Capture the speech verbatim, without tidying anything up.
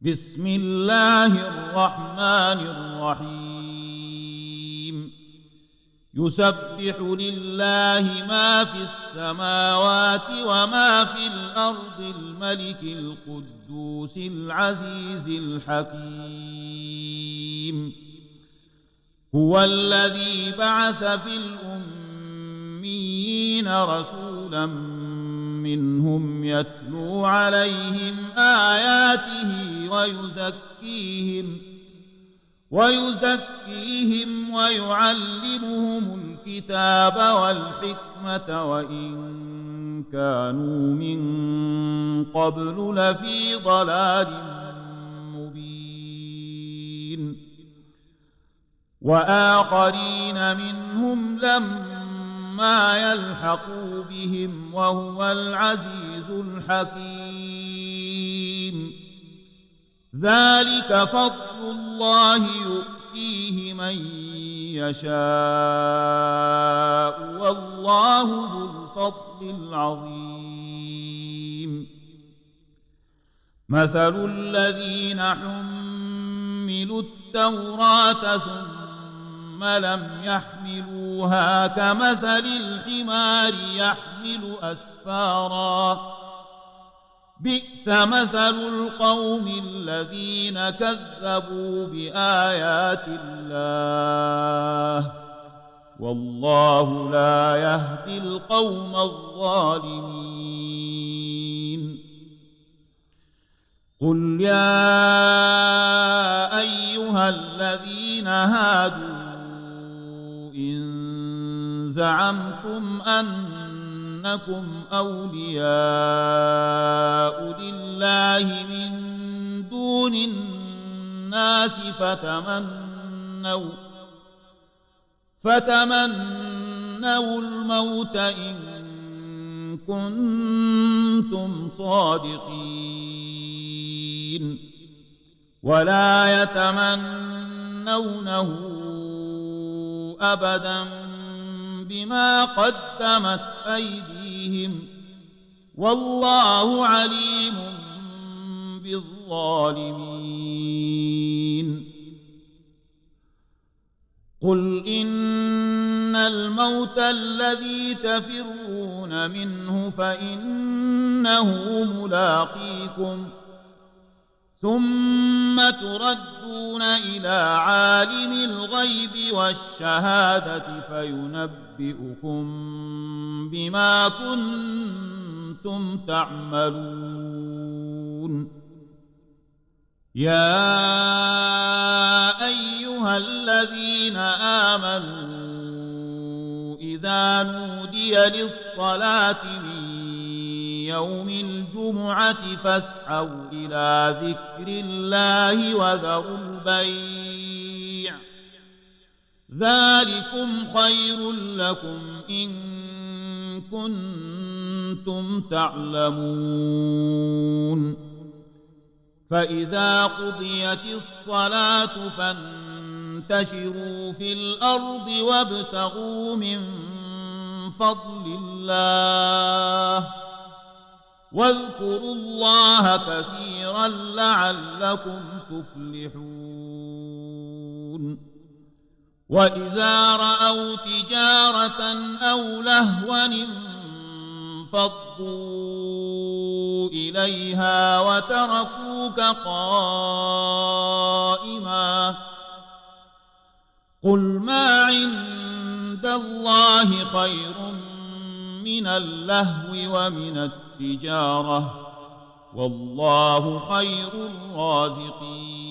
بسم الله الرحمن الرحيم يسبح لله ما في السماوات وما في الأرض الملك القدوس العزيز الحكيم هو الذي بعث في الأميين رسولا منهم يتلو عليهم آياته ويزكيهم ويزكيهم ويعلمهم الكتاب والحكمة وإن كانوا من قبل لفي ضلال مبين وآخرين منهم لما يلحقوا بهم وهو العزيز الحكيم ذلك فضل الله يؤتيه من يشاء والله ذو الفضل العظيم مثل الذين حملوا التوراة ثم لم يحملوها كمثل الحمار يحمل أسفارا بئس مثل القوم الذين كذبوا بآيات الله والله لا يهدي القوم الظالمين قل يا أيها الذين هادوا إن زعمتم أنكم أولياء لله من دون الناس فتمنوا فتمنوا الموت إن كنتم صادقين ولا يتمنونه أبدا بما قدمت أيديهم والله عليم بالظالمين قل إن الموت الذي تفرون منه فإنه ملاقيكم ثم تردون إلى عالم الغيب والشهادة فينبئكم بما كنتم تعملون يا أيها الذين آمنوا إذا نودي للصلاة من يوم الجمعة فاسعوا إلى ذكر الله وذروا البيع ذلكم خير لكم إن كنتم تعلمون فإذا قضيت الصلاة فانتشروا في الأرض وابتغوا من فضل الله واذكروا الله كثيرا لعلكم تفلحون وإذا رأوا تجارة أو لهوا انفضوا إليها وتركوك قائما قل ما عند الله خير من اللهو ومن التجارة والله خير الرازقين